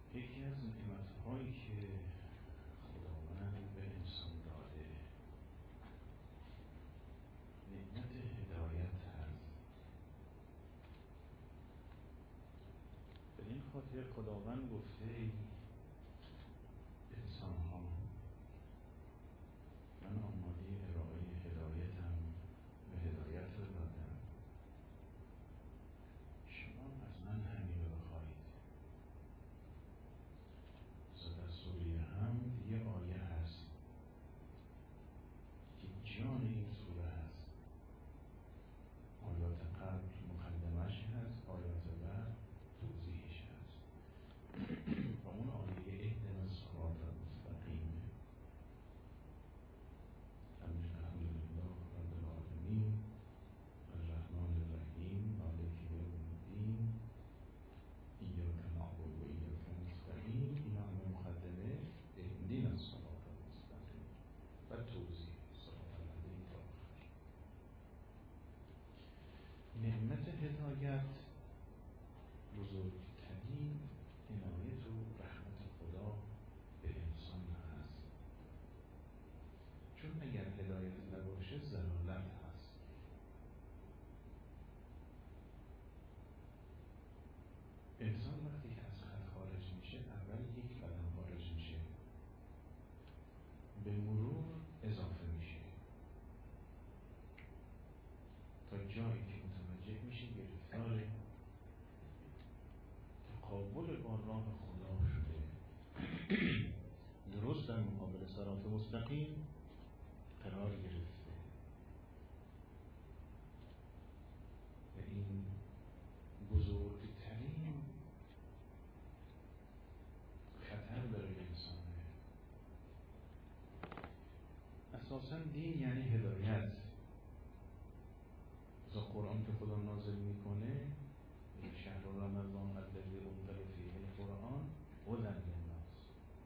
یکی از نعمت‌هایی که خداوند به انسان داده نعمت هدایت هست. به این خاطر خداوند گفته ای انسان ها من آماده ارائه هدایتم و هدایت رو دادم، شما از من همین رو بخواهید. در سوره حمد یه آیه هست که جان این سوره هست. آیات قبل مقدمش هست، آیات بعد توضیحش هست و اون آیه اهدنا الصراط المستقیم. الحمدلله رب العالمین الرحمن الرحیم مالک یوم الدین ایاک نعبد و ایاک نستعین. این همه مقدمه اهدنا الصراط المستقیم و توضیح صراط الذین تا آخر. نعمت هدایت بزرگترین عنایت و رحمت خدا به انسان هست، چون اگر هدایت نباشه ضلالت هست. انسان وقتی که از خط خارج میشه اول یک قدم خارج میشه، به مرور اضافه میشه تا جایی که متوجه میشه گرفتار تقابل با راه خدا شده، درست در مقابل صراط مستقیم قرار گرفته و این بزرگترین خطر برای انسانه. اساساً دین یعنی هدایت. از قرآن که خدا نازل میکنه شهر رمضان الذی انزل فیه القرآن هدی للناس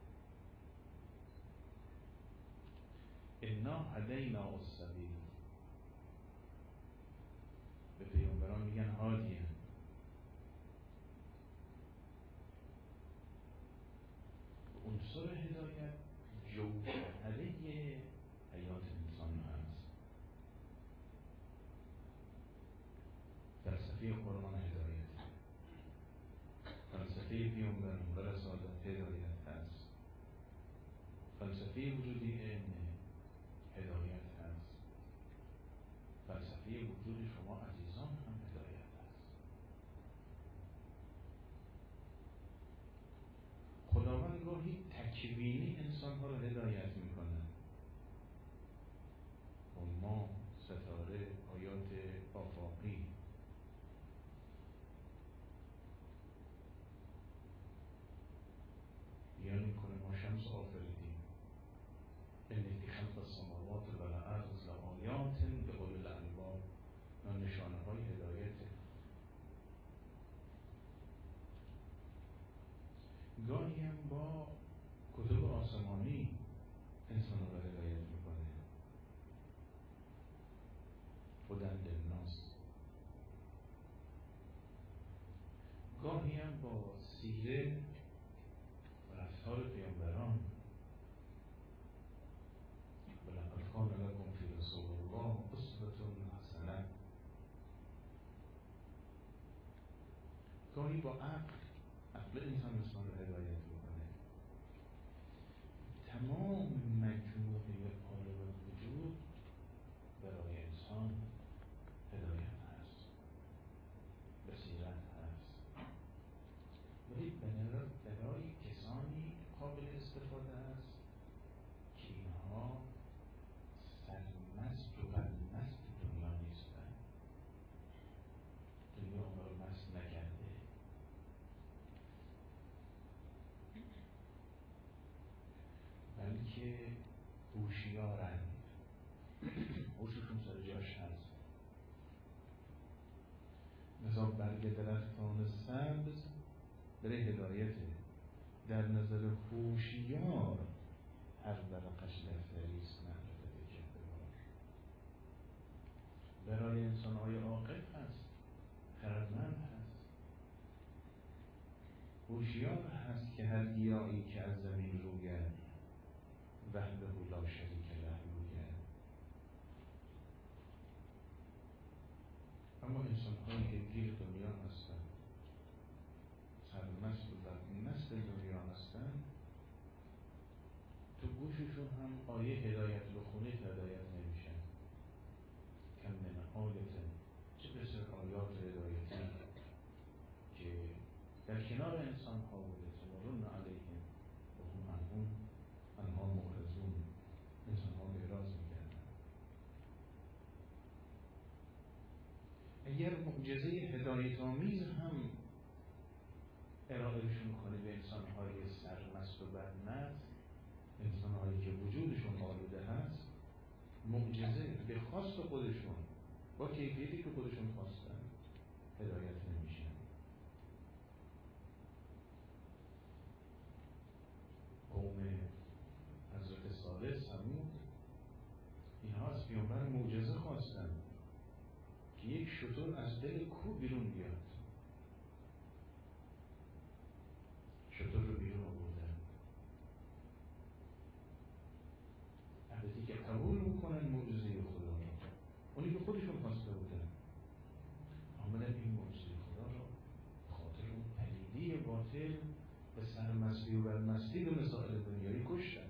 انا هدینا السبیل. به پیامبران میگن هادیان. عنصر هدایت جوهره حیات انسان هست. فلسفه قرآن هدایت، فلسفه پیامبران و رسالت هدایت هست، فلسفه وجودی علم هدایت هست، فلسفه وجود شما عزیزان هم هدایت هست. خداوند گاهی تکوینی انسان ها رو هدایت میکنه. ما ستاره آیات آفاقی بیان میکنه ما شمس آفریدیم ان فی خلق السماوات والارض لآیات لأولی الالباب. نشانه های هدایته. گاهی هم با کتب آسمانی انسان را هدایت میکنه. هدی للناس. گاهی هم با سیره و رفتار پیامبران. ولقد کان لکم فی رسول الله اسوة حسنة. گاهی با عقل انسان رو هدایت میکنه. تمام مجموعه عالم وجود برای انسان هدایت هست، بصیرت هست، ولی برای کسانی قابل استفاده است که اینها سرمست و بدمست دنیا نیستن. دنیا اونها رو مست نکرده، بلکه هوشیارند، هوششون سر جاش هست. مثلا برگ درختان سبز برای هدایته. در نظر هوشیار هر ورقش دفتریست معرفت کردگار. برای انسان‌های عاقل هست، خردمند هست، هوشیار هست که هر گیاهی که از زمین روید وحده لا شریک له روید. اما انسان هایی که گیر دنیا هستن، سرمست و بدمست دنیا هستن، تو گوششون هم آیه هدایت بخونی هدایت نمیشن. کم من آیت، چه بسیار آیات هدایتی که در کنار انسان ها بوده تمرون علیهم و هم انها معرضون، انسان ها اعراض میکردن. اگر معجزه هدایت آمیز هم ارائهشون کنی به انسان های سرمست و بدمست، انسان هایی که وجودشون آلوده هست، معجزه به خواست خودشون با کیفیتی که خودشون خواستن هدایت نمیشن. قوم حضرت صالح ثمود، اینها از پیامبر معجزه خواستن که یک شتر از دل کوه بیرون بیاد. شتر رو بیرون آوردن. البته که قبول میکنن معجزه خدا رو، اونی که خودشون خواسته بودن، آمدن این معجزه خدا رو خاطر اون پلیدی باطل به سرمستی و بدمستی به مسائل دنیایی کشتن.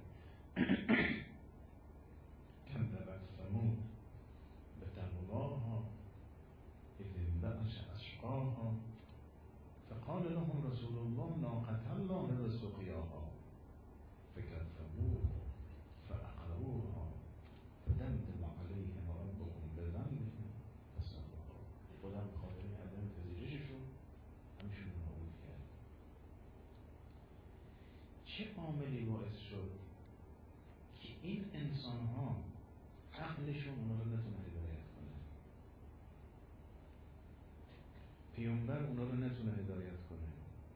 کذبت ثمود بطغواها اذ انبعث اشقاها فقال لهم رسول الله ناقة الله وسقياها فكذبوه فعقروها فدمدم عليهم ربهم بذنبهم فسواها. خودم خاطر عدم پذیرششون همشون نابود کرد. چه عاملی باعث شد که این انسان ها عقلشون اونا رو نتونه هدایت کنه، پیامبر اونا رو نتونه هدایت کنه،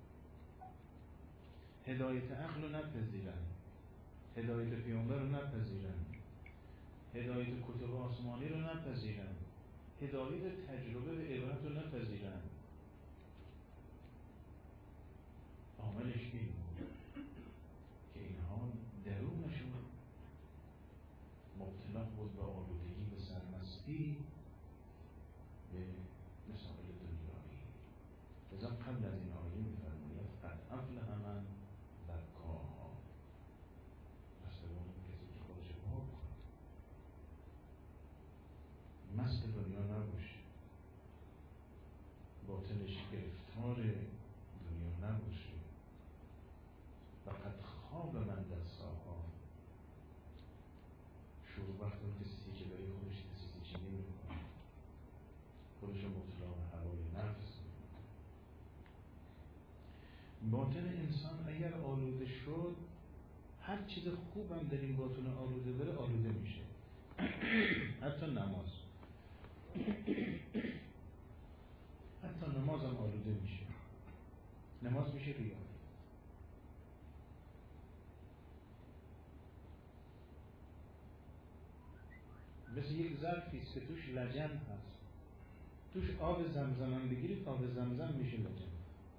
هدایت عقل رو نپذیرن، هدایت پیامبر رو نپذیرن، هدایت کتب آسمانی رو نپذیرن، هدایت تجربه و عبرت رو نپذیرن؟ عاملش این بود که اینها درونشون مبتلا بود به آلودگی، به سرمستی، به مسائل دنیایی. لذا قبل از این آیه می‌فرماید قد افلح من زکاها، پس اون کسی که خودش پاک کنه، مست دنیا نباشه، باطنش گرفتار دنیا نباشه. و قد خواب من دستاها، شروع وقت اون کسی که برای خودش کسی چینی میکنه، خودش رو مبتلا به هوای نفس میکنه. باطن انسان اگر آلوده شد، هر چیز خوبم در این باطن آلوده بره آلوده میشه. حتی نماز، حتی نماز هم آلوده میشه. نماز میشه ریایی. مثل یک ظرفیست که توش لجن هست، توش آب زمزم هم بگیرید، آب زمزم میشه لجن.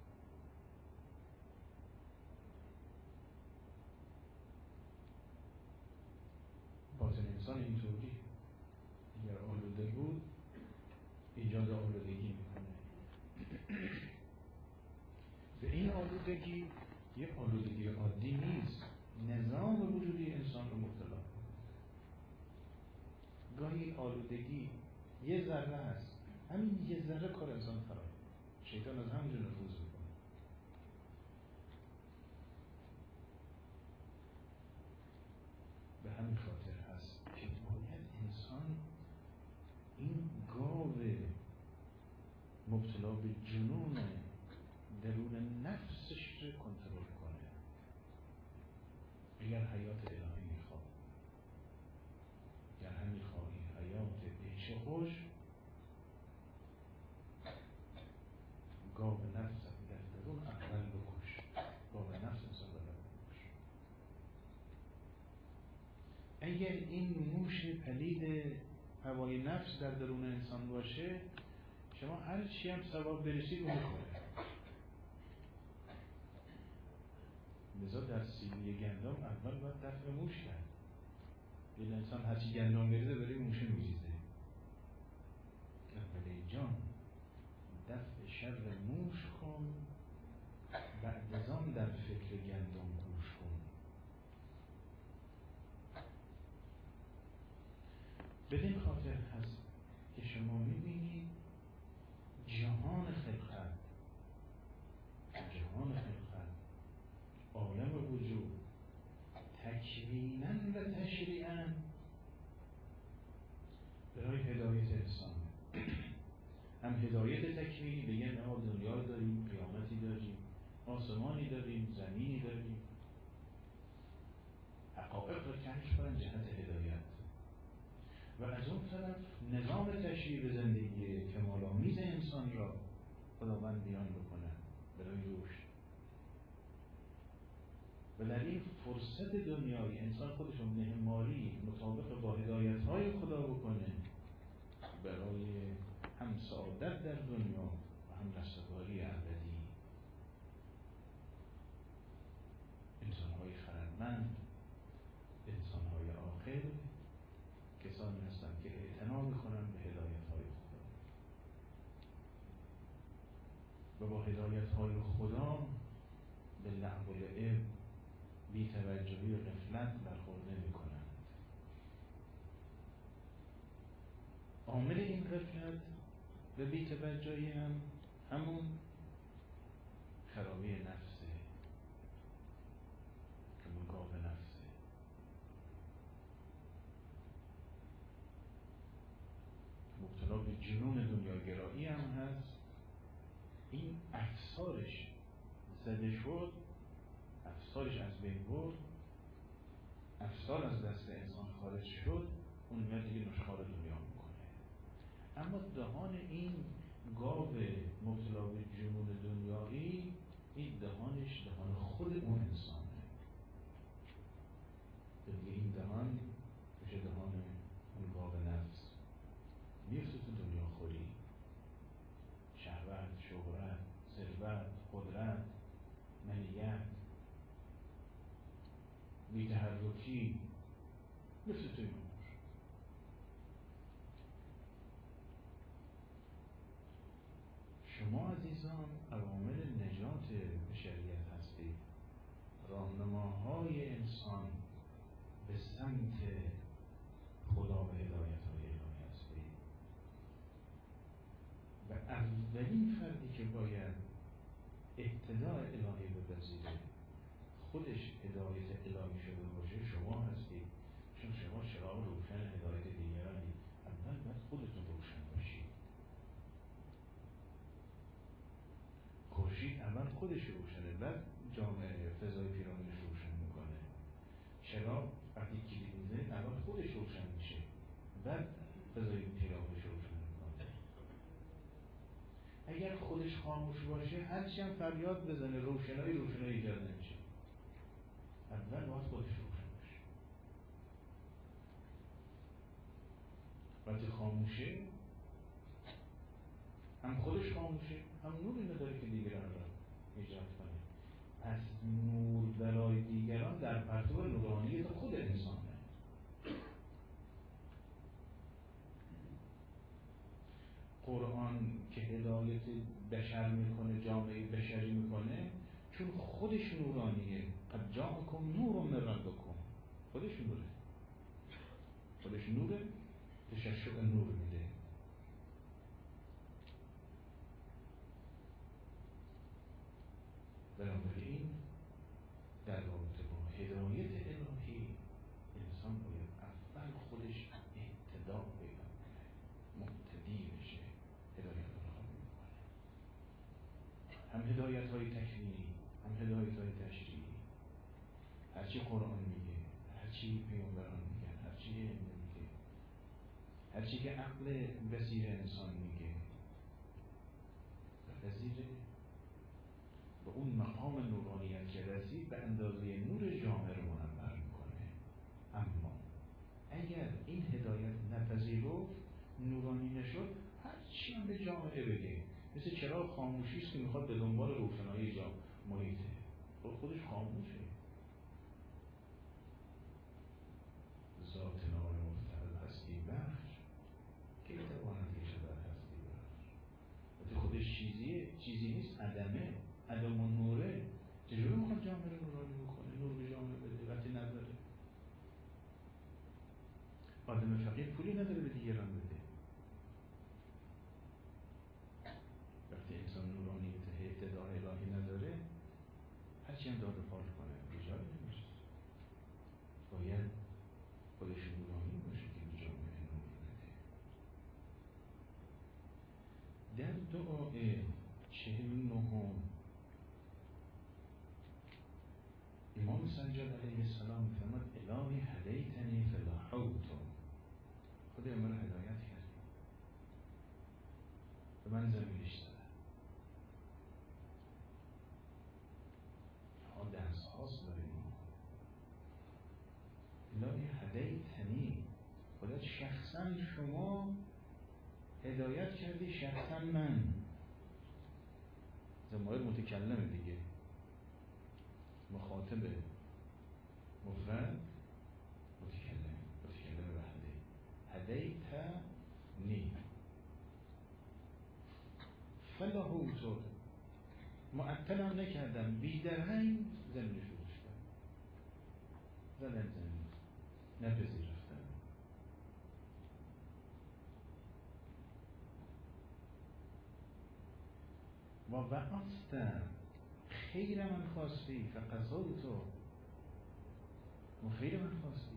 باطن انسان اینطوری، اگر آلوده بود ایجاد آلودگی میکنه. به این آلودگی یه آلودگی عادی نیست، نظام وجودی انسان رو مبتلا کنه. گاهی آلودگی یه ذره هست، همین یه ذره کار انسان خراب، شیطان از همونجا نفوذ میکنه. به همین خاطر هست که باید انسان این گاو مبتلا به جنون درون نفسش رو کنترل کنه. اگر حیات الهی میخواد، اگر هم میخواهی حیات عیش خوش، گاو نفس در درون اول بکش. گاو نفس انسان رو بکش. اگر این موش پلید هوای نفس در درون انسان باشه، شما هر چی هم ثواب برسید رو میخوره. لذا در سیلی گندم اول باید دفع موش کرد. یه انسان هرچی گندم بریزه برای موشه میریزه. اولی جان دفع شر موش کن، بعد از آن در فکر گندم گوش کن. بدین خاطر هست که شما میبینید جهان خلقت عالم وجود تکویناً و تشریعاً برای هدایت انسان، هم هدایت تکوینی بگن ما دنیا داریم، قیامتی داریم، آسمانی داریم، زمینی داریم، حقایق را کشف کنن جهت هدایت، و از اون طرف نظام تشریع زندگی کمال‌آمیز انسان را خداوند بیان بکنن برای رشد. و در این فرصت دنیایی انسان خودشون مهماری مطابق با هدایت‌های خدا بکنه برای هم سعادت در دنیا و هم رستگاری ابدی. انسان‌های خردمند، انسان‌های عاقل کسانی هستند که اعتنا می‌کنند به هدایت‌های خدا و با هدایت‌های خدا به لعب و لعب، بی‌توجهی و غفلت برخورد نمی‌کنند. عامل این غفلت و بی‌توجهی همون خرابی نفسه، همون گاو نفسه. مبتلا به جنون دنیاگرایی هم هست. این افسارش زده شد، افسارش از بین برد، افسار از دست انسان خارج شد، اون میاد دیگه نشخوار دنیا میکنه. اما دهان این گاو مبتلا به جنون دنیایی، این دهانش دهان خود اون انسانه. دیگه این دهان میشه دهان اون گاو نفس، میفته تو دنیا خوری، شهوت، شهرت، ثروت، قدرت، منیت، بی‌تحرکی، میفته تو این امور. شما عزیزان عوامل نجات بشریت هستید، راهنماهای انسان به سمت خدا و هدایت‌های الهی هستید و اولین فردی که باید اهتداء الهی بپذیره، خودش هدایت الهی شده باشه، شما هستید. چون شما چراغ روشن هدایت دیگرانید. اول باید خودتون روشن باشید. خورشید اول خودش روشنه، بعد جامعه فضای پیرامونش روشن میکنه. چراغ وقتی کلید میزنید اول خودش روشن میشه، بعد فضای پیرامونش روشن میکنه. اگر خودش خاموش باشه هرچی هم فریاد بزنه روشنایی ایجاد نمیشه. اول باید خودش روشن باشه. وقتی خاموشه هم خودش خاموشه، هم نوری نداره که دیگران را ایجاد کنه. پس نور برای دیگران در پرتو نورانیت خود انسانه. قرآن که هدایت بشر میکنه، جامعه بشری میکنه، چون خودش نورانیه. قد جاءکم نور من ربکم، خودش نوره، خودش نوره، تششع نور میده. بنابراین در رابطه با هدایت الهی انسان باید اول خودش اهتداء پیدا کنه، مهتدی بشه، هدایت الهی میکنه. هم هدایت های تکوینی، هم هدایت های تشریعی. هرچی قرآن میگه، هرچی پیامبران میگن، هرچی علم میگه، هرچی که عقل بصیر انسان میگه و بصیره به اون مقام نورانیت که رسید به اندازه نور جامعه رو منور میکنه. اما اگر این هدایت نپذیرفت، نورانی نشد، هر چی هم به جامعه بگه مثل چراغ خاموشی است که میخواد به دنبال روشنایی محیطه. خودش خاموشه. ذات نار مفتعل هستی بخش که تواند که شود هستی بخش. وقتی خودش چیزی نیست، عدم و نوره، چجوری میخواد جامعه رو نورانی بکنه؟ نور به جامعه بده وقتی نداره. آدم فقیر پولی نداره به دیگران بده. وقتی انسان نورانی ابتداء الهی نداره، هرچی هم داد و پال کنه ایجاد نمیشه. باید خودش نورانی باشه که به جامعه نور بده. در دعای 49 امام سجاد علیه السلام میفرماد الهی هدیتنی فلا حوت، خدای من رو هدایت کردی، به من زمینش زدن. درس هاست برای ما. الهی هدیتنی، خدا شخصا شما هدایت کردی، شخصا من. ضمیر متکلمه دیگه، مخاطب مفرد متکلم وحده. هدیتنی فلا حوت، معطلم نکردم، بیدرهنگ زمینش رو داشتم، زدن زمین نپذیرفتم. و وعفت خیر من خواستی فقضوتو، و خیر من خواستی.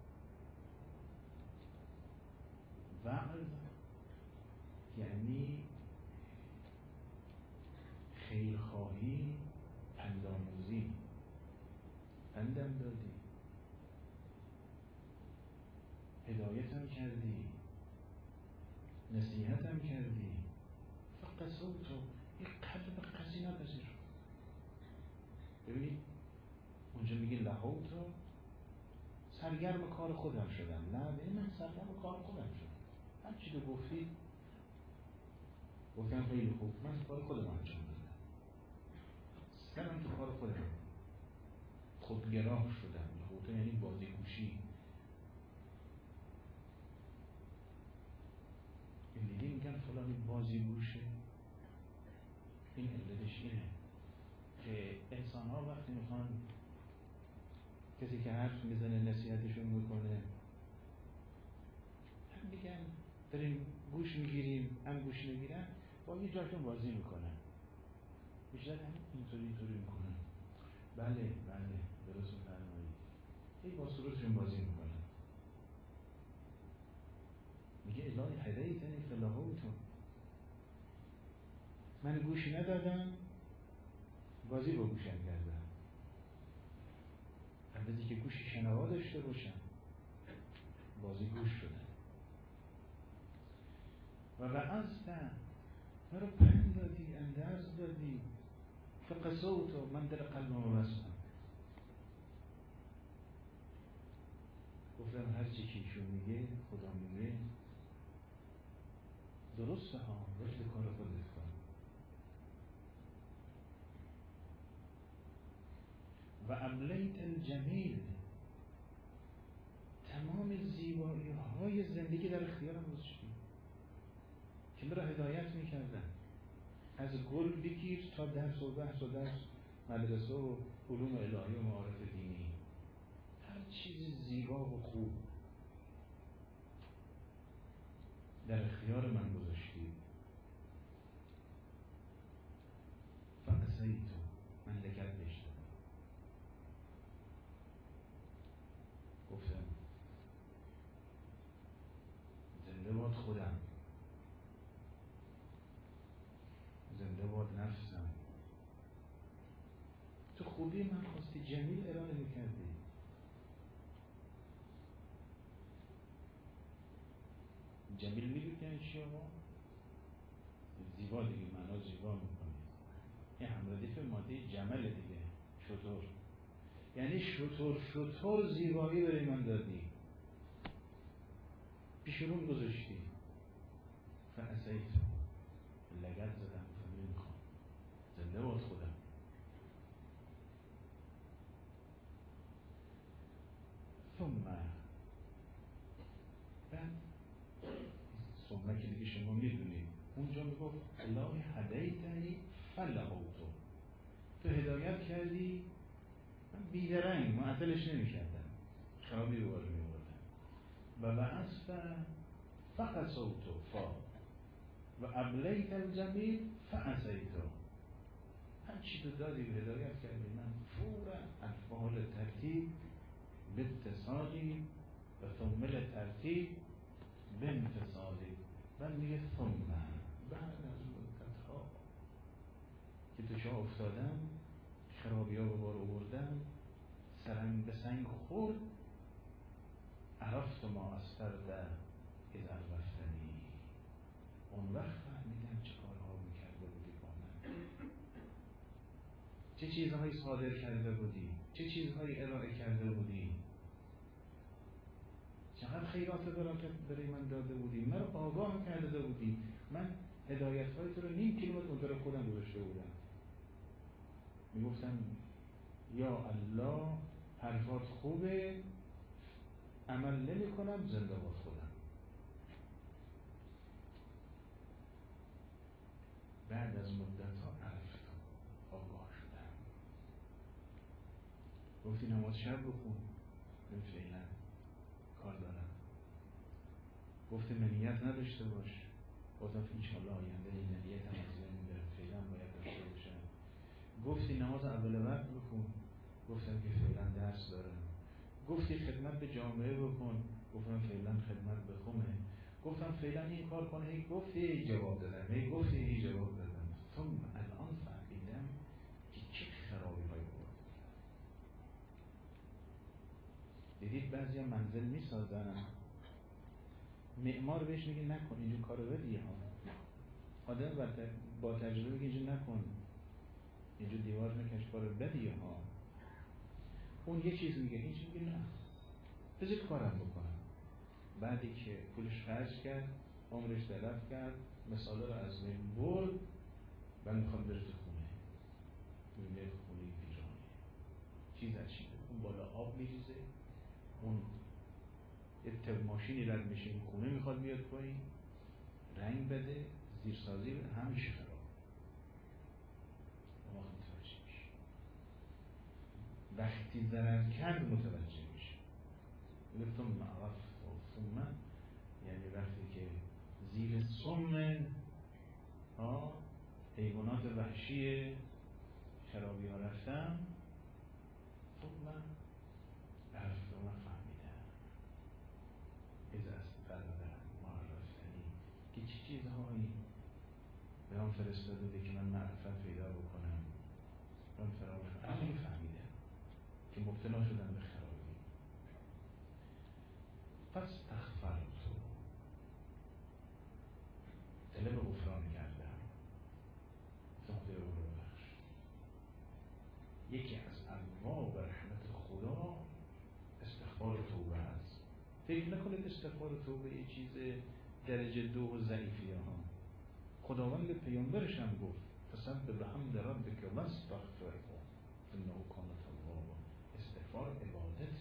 وعظ یعنی خیرخواهی، پندآموزی، پندم دادی، هدایتم کردی، نصیحتم کردی. فقضوتو، یک قلب قسی نپذیر. ببینید اونجا میگه لهوتو، سرگرم کار خودم شدم. نه من سرگرم کار خودم شدم، هر چی تو گفتم خیلی خوب، من کار خودم انجام دادم، سرم تو کار خودم، خودگراه شدم. لهوتو یعنی بازیگوشی. این دیگه میگن فلانی بازیگوشه. این علتش اینه که انسان ها وقتی میخوان کسی که حرف میزنه نصیحتشون میکنه، هم میگن داریم گوش میگیریم، هم گوش میگیرن، با یه جاشون بازی میکنن، بیشتر هم اینطوری میکنن. بله درست میفرمایید. این با صورتشون بازی میکنن. میگه الهی هدیتنی فلا حوت، من گوش ندادم، بازی با گوشم کردم. البته که گوش شنوا داشته باشم، بازی گوش شدن. و وعظت، مرا پند دادی، اندرز دادی. فقضوتو، من در قلبم رو بستم. گفتم هرچی که ایشون میگه، خدا میگه درسته ها، ولی کار خودت کن. و املیت الجمیل، تمام زیبایی های زندگی در اختیارم گذاشتی که مرا هدایت میکردن. از گل بگیر تا درس و بحث و درس، مدرسه و علوم الهی و معارف دینی، هر چیز زیبا و خوب در اختیار من گذاشتی. فعصیتو، من لگد بهش دادم. گفتم زنده باد خودم، زنده باد نفسم. تو خوبی من خواستی، جمیل ارائه میکردی. جمیل میدونی یعنی چی آقا؟ زیبا دیگه، معنا زیبا میکنی. این همردیف ماده جمل دیگه، شطور. یعنی شطور زیبایی برای من دادی، پیشرون گذاشتی. فعصیتو، لگد زدم، نمیخوام، زنده باد خودم. ثم بعد ثم که دیگه شما میدونید اونجا میگفت الهی هدیتنی فلهوتو، تو هدایت کردی من بیدرنگ معطلش نمیکردم، خرابی رو بار میوردم. و بعثت فقصوتو و ابلیت الجمیل فعصیتو، هم چی تو دادی و هدایت کردی، من فورا افعال ترتیب به اتصالی و ثمل ترتیب به انفصالی و میگه ثم بعد از مدت ها که تو شاه افتادم، خرابی ها به بار آوردم، سرم به سنگ خورد، عرفت ما از فرده از عرفتنی، اون وقت فهمیدم چه کارها میکرده بودی با من، چه چیزهایی صادر کرده بودی، چه چیزهایی ارائه کرده بودی، چقدر خیرات برکت برای من داده بودی، من رو آگاه کرده بودی، من هدایت های تو رو نیم کیلومتر منتظر خودم گذاشته بودم، میگفتم یا الله حرفات خوبه، عمل نمی کنم، زنده باد خودم. بعد از مدت ها عرفتم، آگاه شدم. گفتی نماز شب بخون، من فعلا کار دارم. گفتی منیت نداشته باش، گفتم انشالله آینده این منیت هم از بین میره، فعلا باید داشته باشم. گفتی نماز اول وقت بخون، گفتم که فعلا درس دارم. گفتی خدمت به جامعه بکن، گفتم فعلا خدمت به خونه. گفتم فعلا این کار کنه، هی گفتی هی جواب دادم، هی گفتی هی جواب دادم. ثم الان فهمیدم که چه خرابی های بود. دیدید بعضی منزل میسازن، معمار بهش میگه نکن اینجور کارو، بدیه ها. آدم با تجربه میگه اینجور نکن، اینجور دیوار نکش، کارو بدیه ها. اون یه چیز میگه، این چیز میگه نه، بذار کارم بکنم. بعدی که پولش خرج کرد، عمرش تلف کرد، مثاله رو از بین برد، من میخوام بره تو خونه، میبینه خونه ویرانه، چیز عجیبه، اون بالا آب میریزه، اون یه تب ماشینی رد میشه، این خونه میخواد بیاد پایین، رنگ بده، زیرسازی بده، همیشه خراب. اما متوجه میشه، وقتی ضرر کرد متوجه میشه. ثم عرفت ثم یعنی وقتی که زیر سم حیوانات وحشی خرابی ها رفتم، ثم عرفت و فهمیدم از فرده معرفتنی که چه چیزهایی به من فرستاده بوده که من معرفت پیدا بکنم، من فراموش کنم. فهمیدم که مبتلا شدم به خرابی. پس استغفرت، طلب غفران کردم، خدای او رو بخش. یکی از انواع رحمت خدا استغفار و توبه هست. فکر نکنید استغفار و توبه یه چیز درجه 2 و ضعیفی ها. خداوند به پیامبرش هم گفت فسبح بحمد ربک واستغفره انه کان توابا. استغفار عبادته.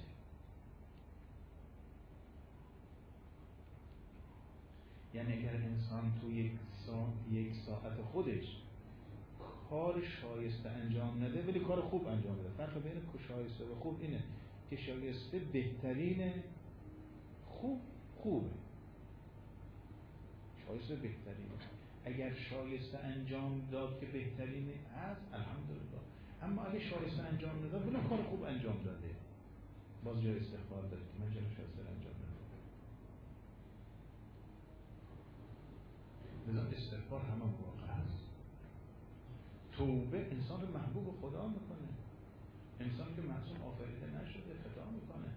یعنی اگر انسان تو یک ساعت خودش کار شایسته انجام نده ولی کار خوب انجام بده، فرق بین شایسته و خوب اینه که شایسته بهترینه، خوبه، شایسته بهترینه. اگر شایسته انجام داد که بهترینه هست الحمدلله، اما اگه شایسته انجام نداد ولی کار خوب انجام داده، باز جای استغفار داره که من چرا شایسته انجام ندادم. لذا استغفار همان واقع هست. توبه انسان رو محبوب خدا میکنه. انسان که معصوم آفریده نشده خطا میکنه،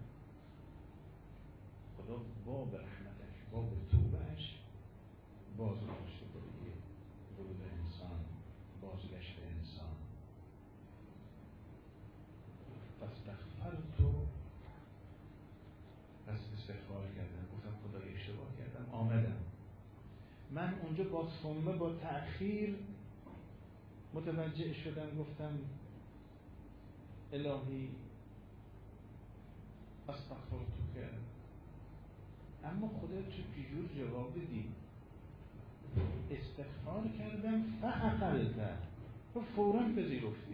خدا باب رحمتش، باب توبهش باز گذاشته برای ورود انسان، بازگشت انسان. فاستغفرت، پس استغفار کردم، گفتم خدای اشتباه کردم، آمدم. من اونجا با ثمه، با تأخیر متوجه شدم، گفتم الهی استغفرتک. اما خودت چجور جواب بدی؟ استغفار کردم فعقلت، تو فوراً پذیرفتی،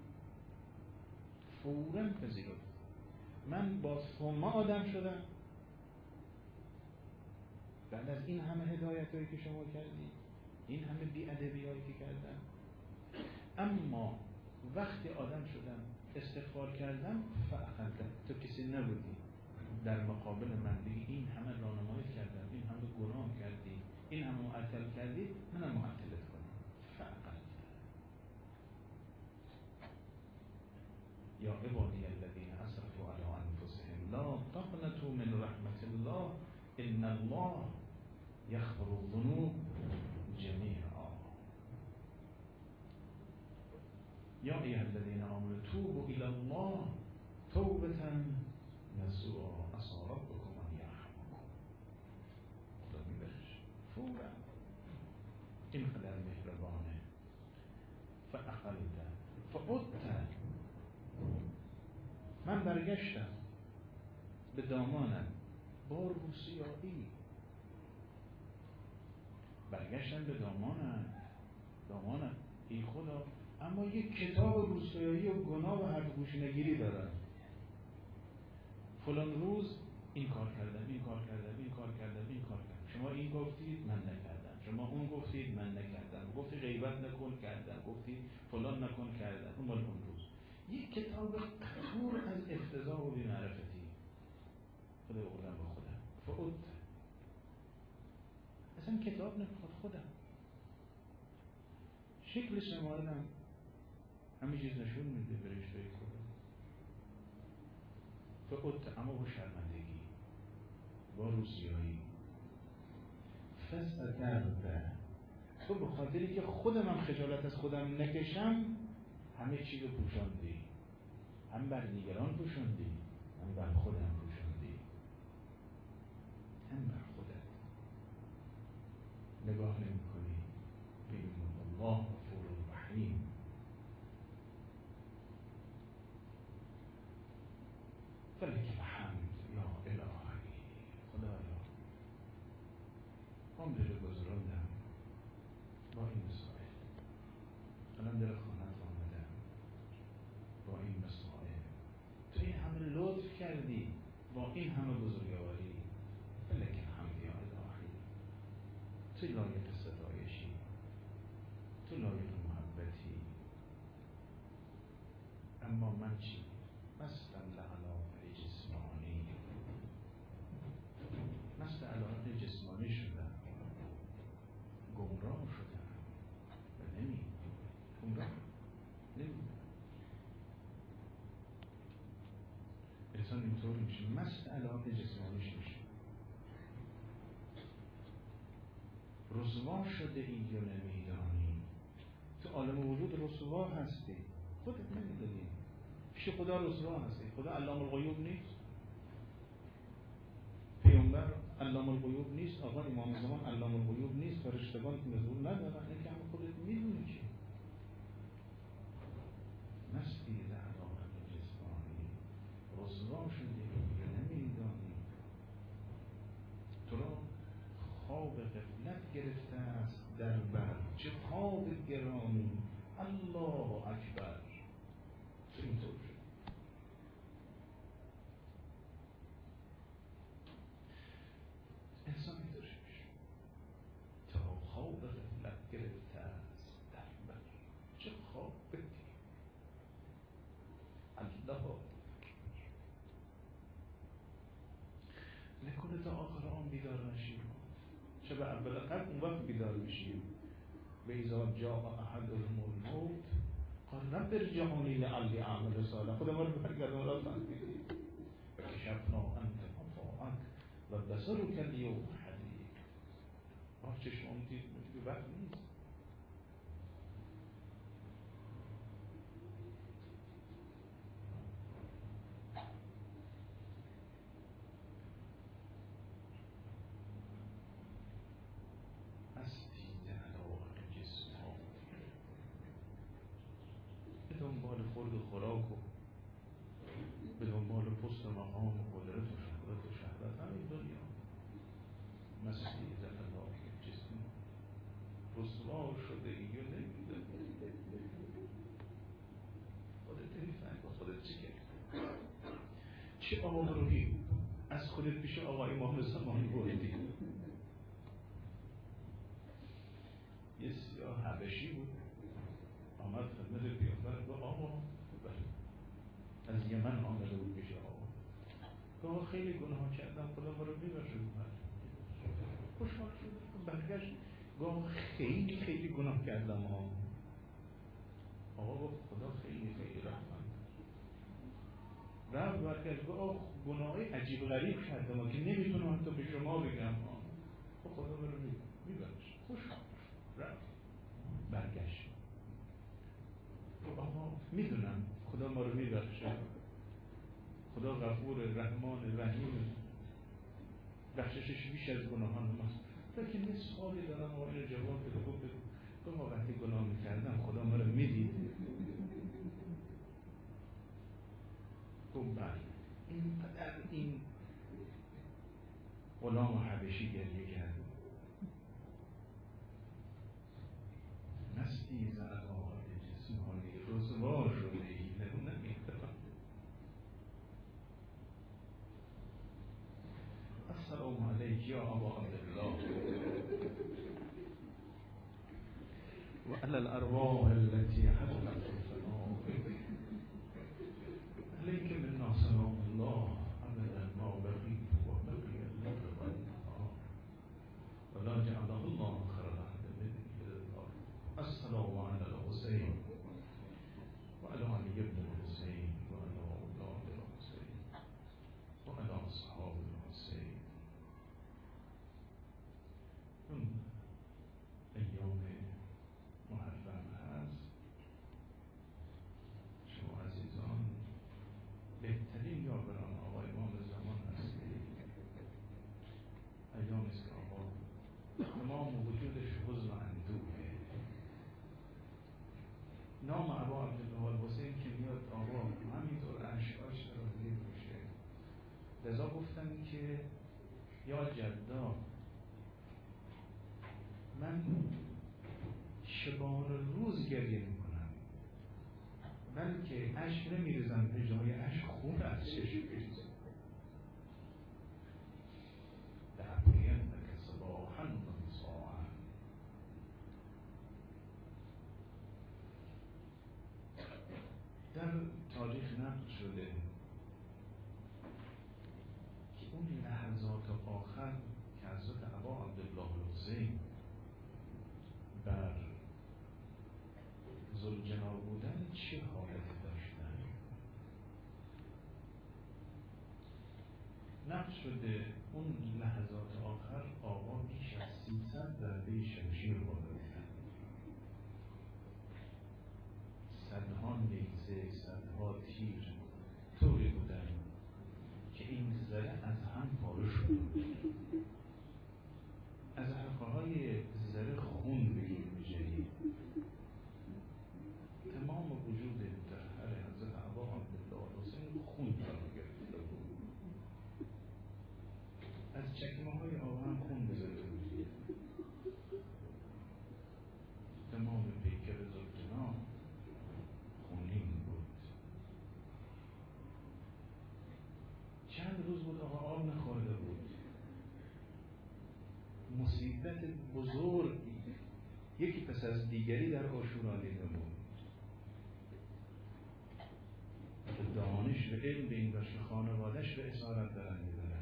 فوراً پذیرفتی من با ثم آدم شدم بعد از این همه هدایت هایی که شما کردی، این همه بی‌ادبی هایی که کردم. اما وقتی آدم شدم استغفار کردم فعقلت، تو کسی نبودی در مقابل من بگی این همه راهنمایی کردم، این همه گناه کردی، این همه معطل کردی، منم معطلت کنم. فعقلت. یا عبادی الذین اسرفوا علی انفسهم لا تقنطوا من رحمت الله ان الله یغفر الذنوب جمیعا. یا ایها الذین آمنوا توبوا الی الله توبة نصوحا عسى ربكم ان یرحمکم. خدا میبرش فورا، اینقدر مهربانه. فعقلت فعدت، من برگشتم به دامانم با روسیایی، برگشتم به دامانم ای خدا، اما یک کتاب روسیایی و گناه و حرف گوش نگیری دارم. فلان روز این کار کردم، این کار کردم، این کار کردم، این کار کردم، شما این گفتید من نکردم، شما اون گفتید من نکردم، گفتی غیبت نکن کردم، گفتی فلان نکن کردم. اون مال اون روز یک کتاب قطور از افتضاح و بی‌معرفتی. خدا بردم با خودم فعود، اصلا کتاب نمیخواد، خودم شکل شمایلم همه چیز نشون میده به رشته خودم. فعود، اما با شرمندگی، با روسیایی. فسترده، تو به خاطری که خودم هم خجالت از خودم نکشم همه چیز رو پوشاندی، هم بر دیگران پوشاندی، هم بر خودم پوشاندی، هم بر خودت نگاه نمی کنی. ببین الله غفور رحیم. فلک الحمد یا الهی. خدایا عمر رو گذراندم با این مسائل، الان در خانت آمدم با این مسائل، تو این همه لطف کردی با این همه بزرگواری. فلک الحمد یا الهی. تو لایق ستایشی، تو لایق محبتی. اما من چی؟ مستم لعلاق جسمانی، مست علاقه جسمانی شدم، گمراه شدم و گمراه نمیدونم. انسان اینطور میشه، مست علاقه جسمانیش میشه، رسوا شده ای یا نمیدانی. تو عالم وجود رسوا هستی، خودت نمیدونی. پیش خدا رسوا هستی. خدا علام الغیوب نیست، پیامبر علام الغیوب نیست، آقا امام زمان علام الغیوب نیست، فرشتگان نزول ندارن. این که همه خودت میدونی که مستی در علاقه جسمانی، رسوا شده ای یا نمیدانی. تو را خواب غفلت گرفته است در بر، چه خواب گرامی. الله اکبر. تو اینطور شد. انسان اینطور شد، تا خواب غفلت گرفته است در بر، چه خواب بدی. الله نکنه تا آخر آن بیدار نشیم، چه به اول قبل اون وقت بیدار بشیم. و اذا جاء احدهم الموت قال رب ارجعونی لعلی اعمل صالحا. خدا ما رو برگردون را فهمیدی و کشفنا عنک غطاءک و بصرک الیوم حدید. چشمام دید دیگه وقت نیست. به دنبال خورد و خوراک و به دنبال حسن و مقام و قدرت و شهرت و شهرت همین دنیا مستی عزت الله جسم رسوا شده ای و نمیده خودت نمیفهم با خودت چی کرد چه آبرویی از خودت پیش آقای امام زمانی بردی. یه سیاه حبشی بود آمد خدمت پیامبر گفت آقا از یمن آمده بود پیش آقا گفت خیلی گناه کردم خدا ما رو میبخشه. خوشحال شد برگشت گفت خیلی خیلی گناه کردم آقا گفت خدا خیلی خیلی رحمت رفت برگشت گفت گناهی عجیب غریب کردم که نمیتونم حتی به شما بگم خب خدا ما رو میبخشه. خوشحال رفت برگشت گفت آقا میدونم خدا ما رو میبخشه خدا غفور رحمان رحیم بخششش بیش از گناهان ماست لیکن یه سوالی دارم و اینو جواب بده. گفت ما وقتی گناه میکردم خدا ما رو میدید. گفت بله. اینقدر این غلام حبشی گریه کرد مستی زعبات جسمانی رسوا شده ای نمیتونم. السلام علیک یا ابا عبدالله و علی الارواح التي حضرت الفناء علیک منا سلام الله ابدا ما بقیت و بقی اللغ و النهار ولا جعله الله خير احد من الارض. السلام علی الحسین و علی علی ابن الحسین و علی اولاد الحسین و علی اصحاب الحسین. اون ایام محرم هست شما عزیزان بهترین یاران آقای امام زمان هستید. ایامی است که آقا تمام وجودش حزن و اندوهه. نام ابا عبدالله الحسین که میاد آقا همینطور اشکاش رو زیر میشه. لذا گفتن که یا جدا من شبان روز گریه میکنم بلکه اشک نمیریزم به جای اشک خون از چشم بریزم. لعبین که صباحا و مساعا. در تاریخ نقل شده که اون لحظات آخر که حضرت ابا عبدالله الحسین بر ذوالجلال بودن چه حالتی داشتن. نقل شده اون لحظات آخر آقا بیش از 300 ضربه شمشیر بردن، صدها نیزه صدها تیر طوری بودن که این زره از هم پاره شد. از حلقه های زره خون بگیر می‌جرید. تمام وجود متطهر حضرت ابا عبدالله الحسین خون را گرفته بود. از چکمه های آقا هم خون بزرده بود. تمام پیکر ذوالجناح خونین بود. چند روز بود آقا آب نخورده بود. مصیبت بزرگی یکی پس از دیگری در عاشورا دیده بود. دانش و علم به این وجه خانوادش به اسارت دارن میبرن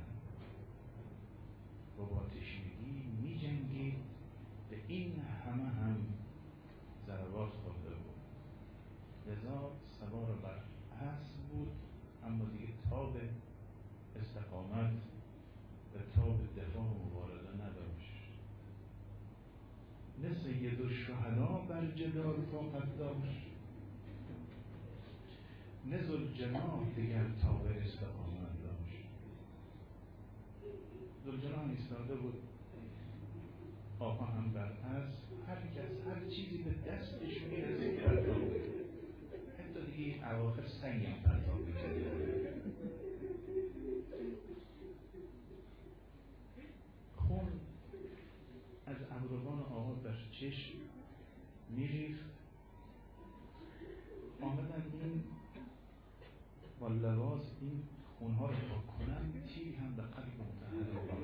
و با تشنگی می جنگید. به این همه هم ضربات خورده بود. لذا سوار بر اسب بود اما دیگه تاب استقامت و تاب دفاع و مبارزه نداشت. نه سید الشهدا بر جدار طاقت داشت نه ذوالجناح دیگر تاب استقامت داشت. ذوالجناح ایستاده بود، آقا هم بر اسب، هر کس هر چیزی به دستش میرسید پرتاب، حتی دیگه اواخر سنگ هم پرتاب میکرد. اونها رو پاک کنم تیر هم به قلب متحد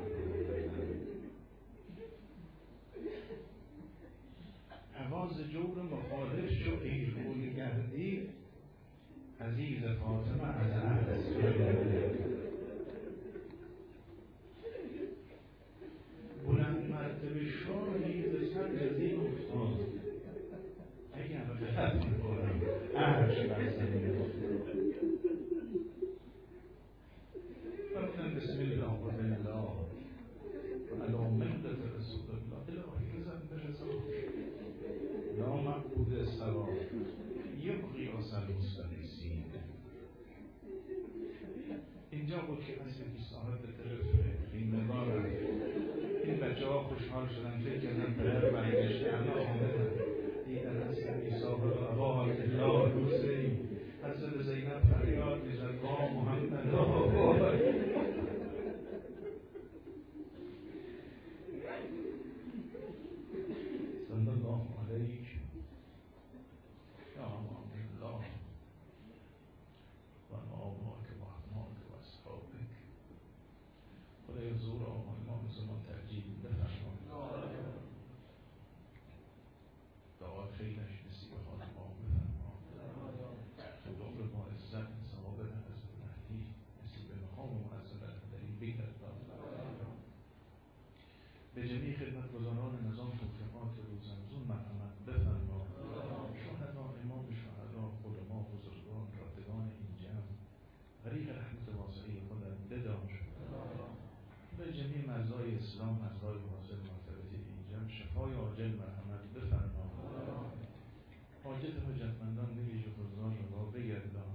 حواز جور مخالف شو ای روی گردی عزیز فاطمه از عرض بلند مرتبه شاهی ز سر جزین افتاد اگر غلط میکنم عرش بر زمین افتاد رفتن بسم الله و بالله و علی ملت رسول الله الهی زنده رضا لا معبود السلام یبغی اصل مستقیسین. اینجا بود که از یکی صاحب به طرف این نگاه این بچه ها خوشحال شدن فکر کردن پدر برگشته اما آمدن دیدن از یکی صاحب عباد الله حسین حضرت زینب فریاد میزد با محمد صلی الله علیک یا امان الله و آباک و احماک و اصحابک. خدای حضور آمان امام زمان ترجیح بفرما دعا خیرش نصیب خانم آن بفرما تو عمر ما عزت ثوابت حضرت مهدی نصیب مقام معظمت در این بیت به جمیع خدمتگزاران نظام توفیقات روزمزون مرحمت بفرما. شهدا امام شهدا علما بزرگان رفتگان این جمع غریق رحمت واسعه خودت بدار. به جمیع مرزای اسلام مرزای حاضر مرتبط این جمع شفای عاجل مرحمت بفرما. حاجت حاجتمندان بویژه حضار را بگردان